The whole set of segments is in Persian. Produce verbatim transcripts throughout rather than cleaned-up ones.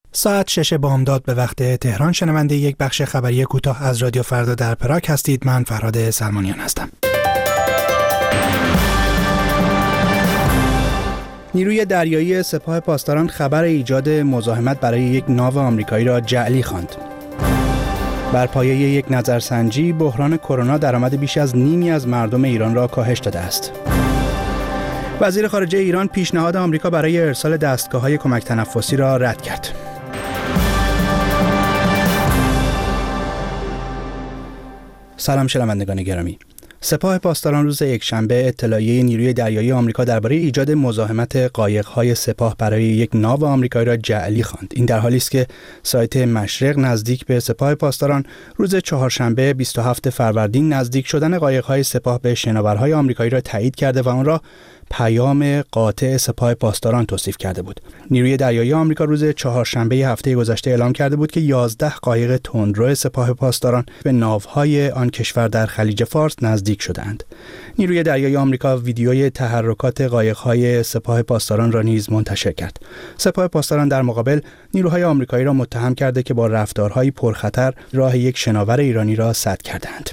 ساعت شش بامداد به وقت تهران شنونده یک بخش خبری کوتاه از رادیو فردا در پراگ هستید. من فرهاد سلمانیان هستم. نیروی دریایی سپاه پاسداران خبر ایجاد مزاحمت برای یک ناو آمریکایی را جعلی خواند. بر پایه یک نظرسنجی بحران کرونا درآمد بیش از نیمی از مردم ایران را کاهش داده است. وزیر خارجه ایران پیشنهاد آمریکا برای ارسال دستگاه‌های کمک تنفسی را رد کرد. سلام شنوندگان گرامی. سپاه پاسداران روز یکشنبه اطلاعیه نیروی دریایی آمریکا درباره ایجاد مزاحمت قایق‌های سپاه برای یک ناو آمریکایی را جعلی خواند. این در حالی است که سایت مشرق نزدیک به سپاه پاسداران روز چهارشنبه بیست و هفتم فروردین نزدیک شدن قایق‌های سپاه به شناورهای آمریکایی را تایید کرده و آن را پیام قاطع سپاه پاسداران توصیف کرده بود. نیروی دریایی آمریکا روز چهارشنبه هفته گذشته اعلام کرده بود که یازده قایق تندرو سپاه پاسداران به ناوهای آن کشور در خلیج فارس نزدیک شدند. نیروی دریایی آمریکا ویدیوی تحرکات قایق‌های سپاه پاسداران را نیز منتشر کرد. سپاه پاسداران در مقابل نیروهای آمریکایی را متهم کرده که با رفتارهای پرخطر راه یک شناور ایرانی را سد کردند.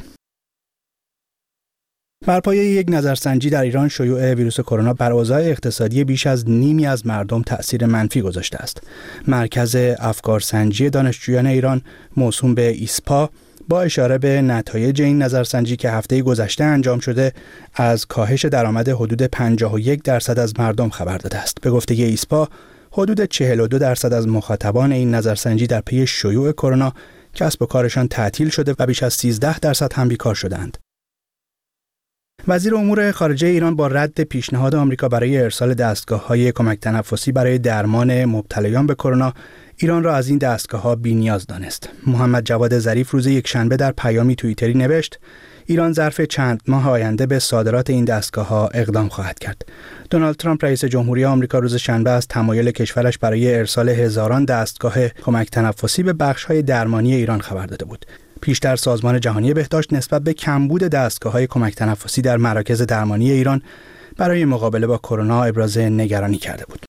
بر پایه یک نظرسنجی در ایران شیوع ویروس کرونا بر اوضاع اقتصادی بیش از نیمی از مردم تأثیر منفی گذاشته است. مرکز افکارسنجی دانشجویان ایران موسوم به ایسپا با اشاره به نتایج این نظرسنجی که هفته گذشته انجام شده از کاهش درآمد حدود پنجاه و یک درصد از مردم خبر داده است. به گفته ایسپا حدود چهل و دو درصد از مخاطبان این نظرسنجی در پی شیوع کرونا کسب و کارشان تعطیل شده و بیش از سیزده درصد هم بیکار شدند. وزیر امور خارجه ایران با رد پیشنهاد آمریکا برای ارسال دستگاه‌های کمک تنفسی برای درمان مبتلایان به کرونا ایران را از این دستگاه‌ها بی‌نیاز دانست. محمد جواد ظریف روز یکشنبه در پیامی توییتری نوشت: ایران ظرف چند ماه آینده به صادرات این دستگاه‌ها اقدام خواهد کرد. دونالد ترامپ رئیس جمهوری آمریکا روز شنبه از تمایل کشورش برای ارسال هزاران دستگاه کمک تنفسی به بخش‌های درمانی ایران خبر داده بود. پیشتر سازمان جهانی بهداشت نسبت به کمبود دستگاه‌های کمک تنفسی در مراکز درمانی ایران برای مقابله با کرونا ابراز نگرانی کرده بود.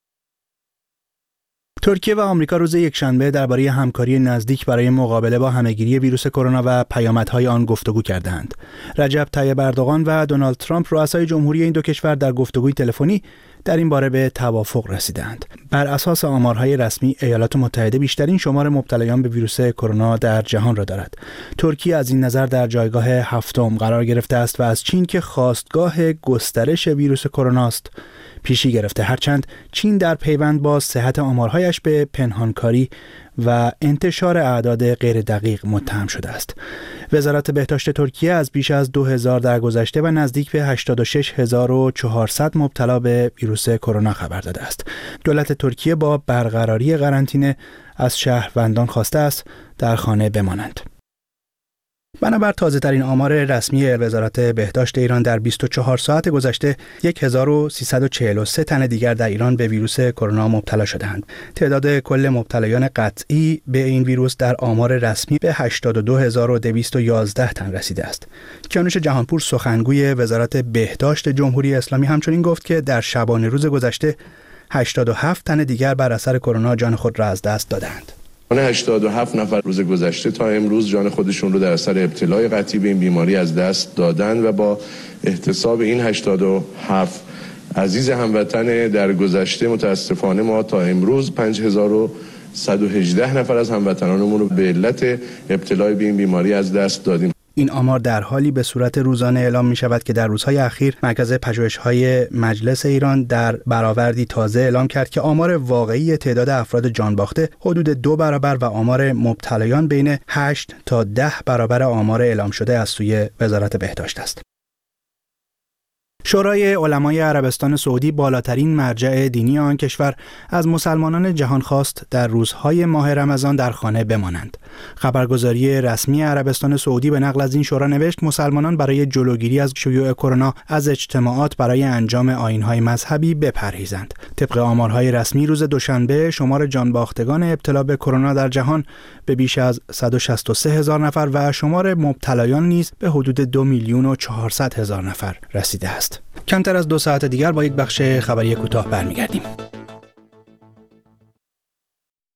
ترکیه و آمریکا روز یکشنبه درباره همکاری نزدیک برای مقابله با همهگیری ویروس کرونا و پیامدهای آن گفتگو کردند. رجب طیب اردوغان و دونالد ترامپ رؤسای جمهوری این دو کشور در گفتگوی تلفنی در این باره به توافق رسیدند. بر اساس آمارهای رسمی ایالات متحده بیشترین شمار مبتلایان به ویروس کرونا در جهان را دارد. ترکیه از این نظر در جایگاه هفتم قرار گرفته است و از چین که خواستگاه گسترش ویروس کرونا است پیشی گرفته، هرچند چین در پیوند با صحت آمارهایش به پنهانکاری و انتشار اعداد غیر دقیق متهم شده است. وزارت بهداشت ترکیه از بیش از دو هزار درگذشته و نزدیک به هشتاد و شش هزار و چهارصد مبتلا به ویروس کرونا خبر داده است. دولت ترکیه با برقراری قرنطینه از شهروندان خواسته است در خانه بمانند. بنابر تازه‌ترین آمار رسمی وزارت بهداشت ایران در بیست و چهار ساعت گذشته هزار و سیصد و چهل و سه تن دیگر در ایران به ویروس کرونا مبتلا شدند. تعداد کل مبتلایان قطعی به این ویروس در آمار رسمی به هشتاد و دو هزار و دویست و یازده تن رسیده است. کیانوش جهانپور سخنگوی وزارت بهداشت جمهوری اسلامی همچنین گفت که در شبانه روز گذشته هشتاد و هفت تن دیگر بر اثر کرونا جان خود را از دست دادند. هشتاد و هفت نفر روز گذشته تا امروز جان خودشون رو در اثر ابتلای قطعی به این بیماری از دست دادن و با احتساب این هشتاد و هفت عزیز هموطن در گذشته متاسفانه ما تا امروز پنج هزار و صد و هجده نفر از هموطنانمون رو به علت ابتلای به این بیماری از دست دادیم. این آمار در حالی به صورت روزانه اعلام می شود که در روزهای اخیر مرکز پژوهش‌های مجلس ایران در برآوردی تازه اعلام کرد که آمار واقعی تعداد افراد جان باخته حدود دو برابر و آمار مبتلایان بین هشت تا ده برابر آمار اعلام شده از سوی وزارت بهداشت است. شورای علمای عربستان سعودی بالاترین مرجع دینی آن کشور از مسلمانان جهان خواست در روزهای ماه رمضان در خانه بمانند. خبرگزاری رسمی عربستان سعودی به نقل از این شورا نوشت مسلمانان برای جلوگیری از شیوع کرونا از اجتماعات برای انجام آیین‌های مذهبی بپرهیزند. طبق آمارهای رسمی روز دوشنبه شمار جانباختگان ابتلا به کرونا در جهان به بیش از صد و شصت و سه هزار نفر و شمار مبتلایان نیز به حدود دو میلیون و چهارصد هزار نفر رسیده است. کمتر از دو ساعت دیگر با یک بخش خبری کوتاه برمیگردیم.